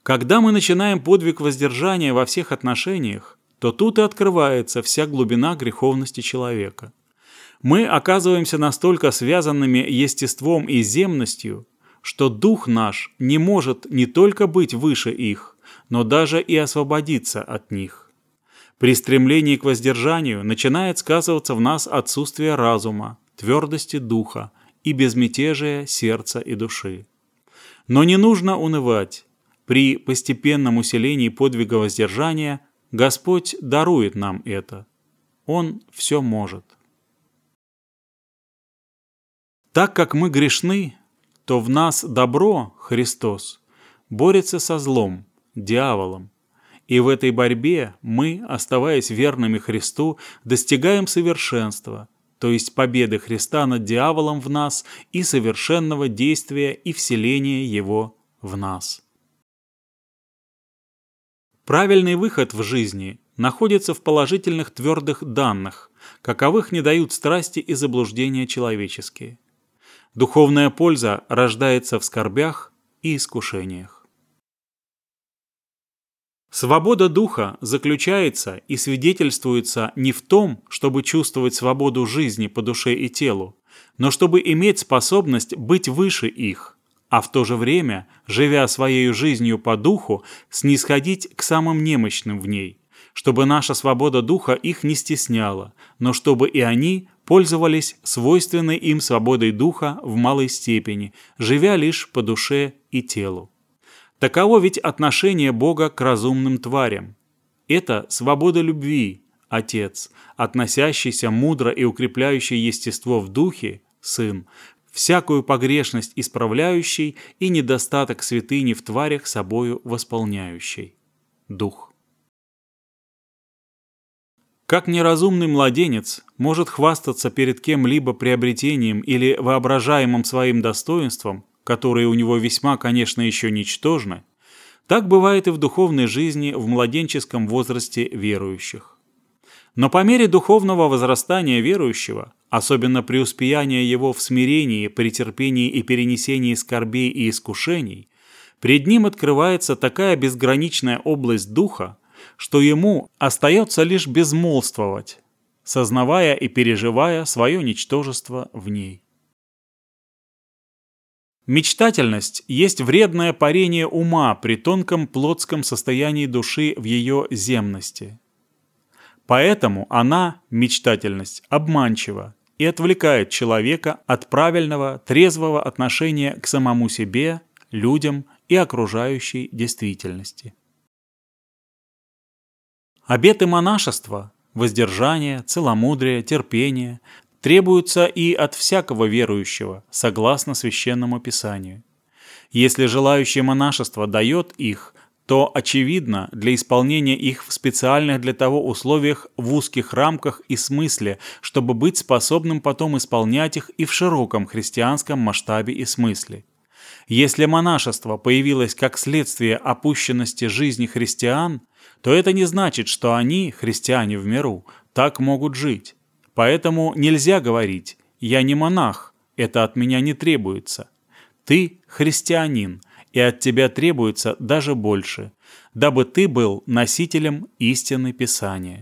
Когда мы начинаем подвиг воздержания во всех отношениях, то тут и открывается вся глубина греховности человека. Мы оказываемся настолько связанными естеством и земностью, что дух наш не может не только быть выше их, но даже и освободиться от них. При стремлении к воздержанию начинает сказываться в нас отсутствие разума, твердости духа и безмятежия сердца и души. Но не нужно унывать. При постепенном усилении подвига воздержания Господь дарует нам это. Он все может. Так как мы грешны, то в нас добро, Христос, борется со злом, дьяволом. И в этой борьбе мы, оставаясь верными Христу, достигаем совершенства, то есть победы Христа над дьяволом в нас и совершенного действия и вселения Его в нас. Правильный выход в жизни находится в положительных твердых данных, каковых не дают страсти и заблуждения человеческие. Духовная польза рождается в скорбях и искушениях. Свобода духа заключается и свидетельствуется не в том, чтобы чувствовать свободу жизни по душе и телу, но чтобы иметь способность быть выше их, а в то же время, живя своей жизнью по духу, снисходить к самым немощным в ней, чтобы наша свобода духа их не стесняла, но чтобы и они пользовались свойственной им свободой духа в малой степени, живя лишь по душе и телу. Таково ведь отношение Бога к разумным тварям. Это свобода любви, Отец, относящийся мудро и укрепляющий естество в духе, Сын, всякую погрешность исправляющий и недостаток святыни в тварях собою восполняющий, Дух. Как неразумный младенец может хвастаться перед кем-либо приобретением или воображаемым своим достоинством, которые у него весьма, конечно, еще ничтожны, так бывает и в духовной жизни в младенческом возрасте верующих. Но по мере духовного возрастания верующего, особенно преуспеяния его в смирении, претерпении и перенесении скорбей и искушений, пред ним открывается такая безграничная область духа, что ему остается лишь безмолвствовать, сознавая и переживая свое ничтожество в ней. Мечтательность есть вредное парение ума при тонком плотском состоянии души в ее земности. Поэтому она, мечтательность, обманчива и отвлекает человека от правильного, трезвого отношения к самому себе, людям и окружающей действительности. Обеты монашества, воздержание, целомудрие, терпение требуются и от всякого верующего, согласно Священному Писанию. Если желающий монашество дает их, то, очевидно, для исполнения их в специальных для того условиях в узких рамках и смысле, чтобы быть способным потом исполнять их и в широком христианском масштабе и смысле. Если монашество появилось как следствие опущенности жизни христиан, то это не значит, что они, христиане в миру, так могут жить. Поэтому нельзя говорить «я не монах, это от меня не требуется». Ты христианин, и от тебя требуется даже больше, дабы ты был носителем истины Писания.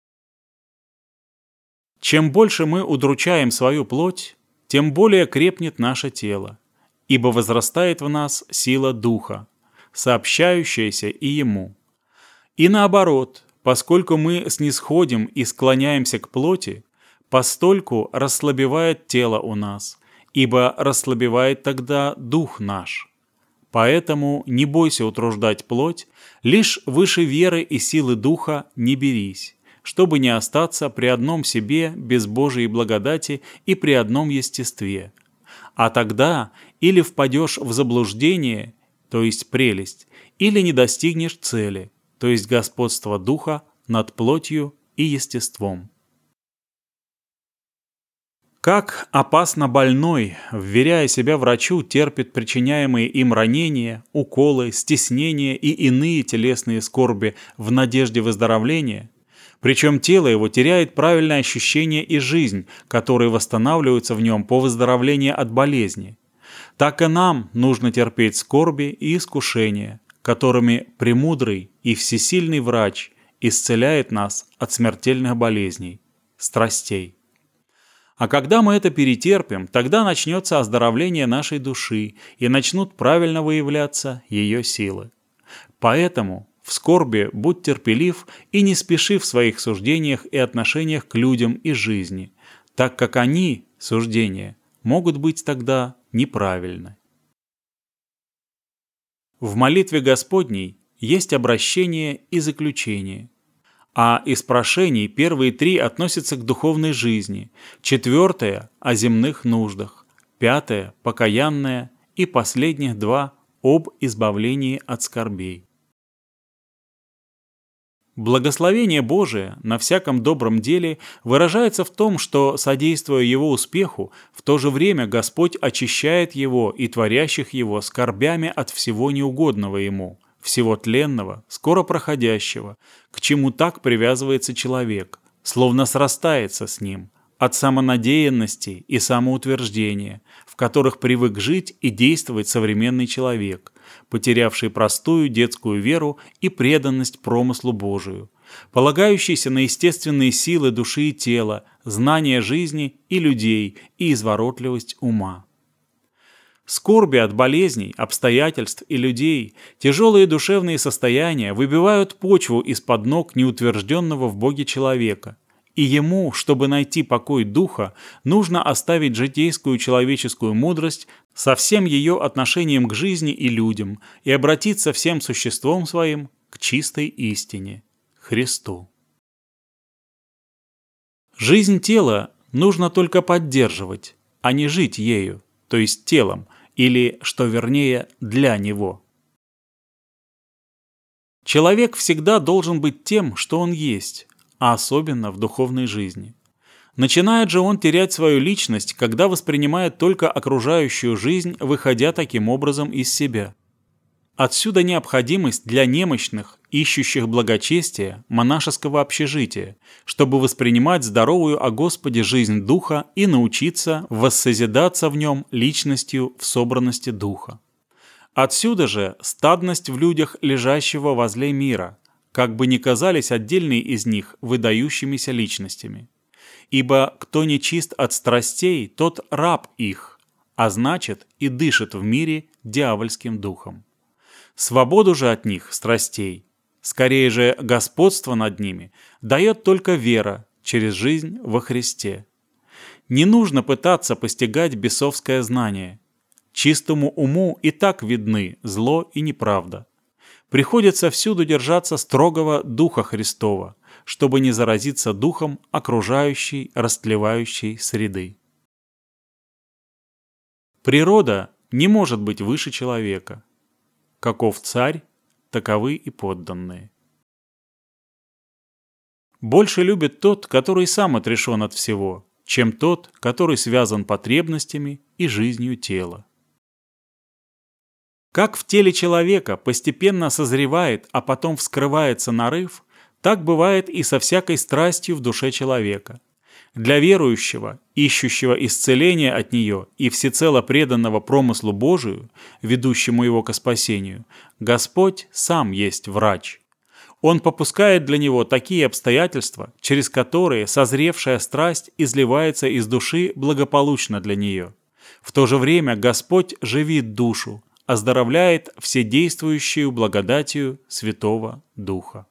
Чем больше мы удручаем свою плоть, тем более крепнет наше тело, ибо возрастает в нас сила Духа, сообщающаяся и Ему. И наоборот, поскольку мы снисходим и склоняемся к плоти, постольку расслабевает тело у нас, ибо расслабевает тогда дух наш. Поэтому не бойся утруждать плоть, лишь выше веры и силы духа не берись, чтобы не остаться при одном себе без Божией благодати и при одном естестве. А тогда или впадешь в заблуждение, то есть прелесть, или не достигнешь цели, то есть господство духа над плотью и естеством. Как опасно больной, вверяя себя врачу, терпит причиняемые им ранения, уколы, стеснения и иные телесные скорби в надежде выздоровления, причем тело его теряет правильное ощущение и жизнь, которые восстанавливаются в нем по выздоровлении от болезни. Так и нам нужно терпеть скорби и искушения, которыми премудрый и всесильный врач исцеляет нас от смертельных болезней, страстей. А когда мы это перетерпим, тогда начнется оздоровление нашей души и начнут правильно выявляться ее силы. Поэтому в скорби будь терпелив и не спеши в своих суждениях и отношениях к людям и жизни, так как они, суждения, могут быть тогда неправильны. В молитве Господней есть обращение и заключение. А из прошений первые 3 относятся к духовной жизни, 4 – о земных нуждах, 5 – покаянное и последних 2 – об избавлении от скорбей. Благословение Божие на всяком добром деле выражается в том, что, содействуя его успеху, в то же время Господь очищает его и творящих его скорбями от всего неугодного ему, всего тленного, скоро проходящего, к чему так привязывается человек, словно срастается с ним, от самонадеянности и самоутверждения, в которых привык жить и действовать современный человек, потерявший простую детскую веру и преданность промыслу Божию, полагающийся на естественные силы души и тела, знание жизни и людей и изворотливость ума. Скорби от болезней, обстоятельств и людей, тяжелые душевные состояния выбивают почву из-под ног неутвержденного в Боге человека, и ему, чтобы найти покой духа, нужно оставить житейскую человеческую мудрость со всем ее отношением к жизни и людям и обратиться всем существом своим к чистой истине – Христу. Жизнь тела нужно только поддерживать, а не жить ею, то есть телом, или, что вернее, для него. Человек всегда должен быть тем, что он есть, а особенно в духовной жизни. Начинает же он терять свою личность, когда воспринимает только окружающую жизнь, выходя таким образом из себя. Отсюда необходимость для немощных, ищущих благочестия, монашеского общежития, чтобы воспринимать здоровую о Господе жизнь духа и научиться воссозидаться в нем личностью в собранности духа. Отсюда же стадность в людях лежащего возле мира, как бы ни казались отдельные из них выдающимися личностями. Ибо кто не чист от страстей, тот раб их, а значит и дышит в мире дьявольским духом. Свободу же от них, страстей, скорее же господство над ними, дает только вера через жизнь во Христе. Не нужно пытаться постигать бесовское знание. Чистому уму и так видны зло и неправда. Приходится всюду держаться строгого Духа Христова, чтобы не заразиться духом окружающей, растлевающей среды. Природа не может быть выше человека. Каков царь, таковы и подданные. Больше любит тот, который сам отрешен от всего, чем тот, который связан потребностями и жизнью тела. Как в теле человека постепенно созревает, а потом вскрывается нарыв, так бывает и со всякой страстью в душе человека. Для верующего, ищущего исцеления от нее и всецело преданного промыслу Божию, ведущему его ко спасению, Господь сам есть врач. Он попускает для него такие обстоятельства, через которые созревшая страсть изливается из души благополучно для нее. В то же время Господь живит душу, оздоровляет вседействующую благодатью Святого Духа.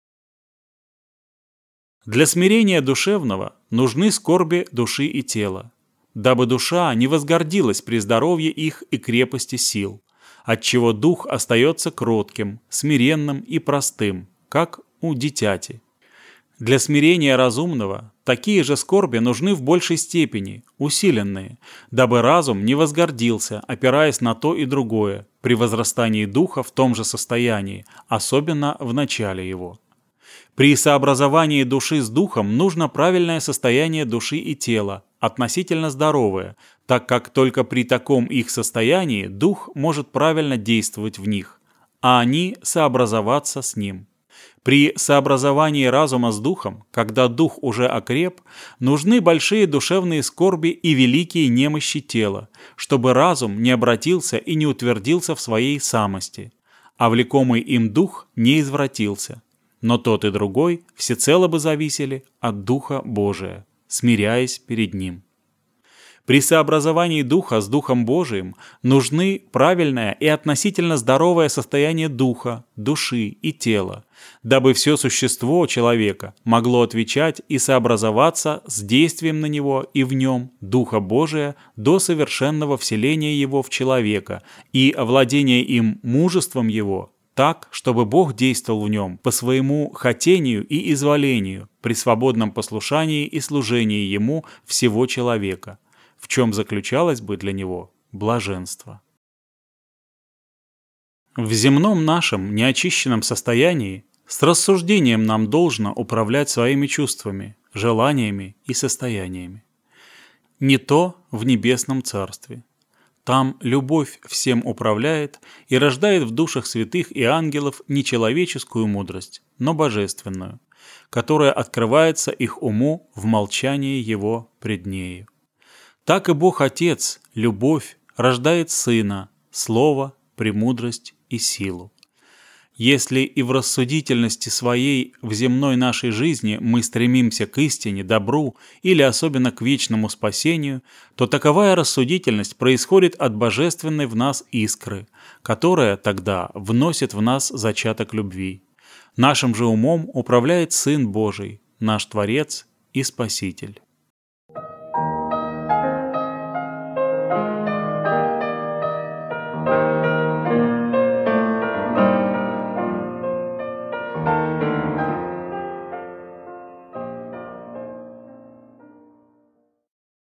Для смирения душевного нужны скорби души и тела, дабы душа не возгордилась при здоровье их и крепости сил, отчего дух остается кротким, смиренным и простым, как у дитяти. Для смирения разумного такие же скорби нужны в большей степени, усиленные, дабы разум не возгордился, опираясь на то и другое, при возрастании духа в том же состоянии, особенно в начале его. При сообразовании души с духом нужно правильное состояние души и тела, относительно здоровое, так как только при таком их состоянии дух может правильно действовать в них, а они сообразоваться с ним. При сообразовании разума с духом, когда дух уже окреп, нужны большие душевные скорби и великие немощи тела, чтобы разум не обратился и не утвердился в своей самости. а влекомый им дух не извратился. Но тот и другой всецело бы зависели от Духа Божия, смиряясь перед Ним. При сообразовании Духа с Духом Божиим нужны правильное и относительно здоровое состояние духа, души и тела, дабы все существо человека могло отвечать и сообразоваться с действием на него и в нем Духа Божия до совершенного вселения его в человека и овладения им мужеством его, так, чтобы Бог действовал в нем по своему хотению и изволению при свободном послушании и служении Ему всего человека, в чем заключалось бы для него блаженство. В земном нашем неочищенном состоянии с рассуждением нам должно управлять своими чувствами, желаниями и состояниями. Не то в небесном царстве. Там любовь всем управляет и рождает в душах святых и ангелов не человеческую мудрость, но божественную, которая открывается их уму в молчании его пред нею. Так и Бог Отец, любовь, рождает Сына, Слово, премудрость и силу. Если и в рассудительности своей в земной нашей жизни мы стремимся к истине, добру или особенно к вечному спасению, то таковая рассудительность происходит от божественной в нас искры, которая тогда вносит в нас зачаток любви. Нашим же умом управляет Сын Божий, наш Творец и Спаситель.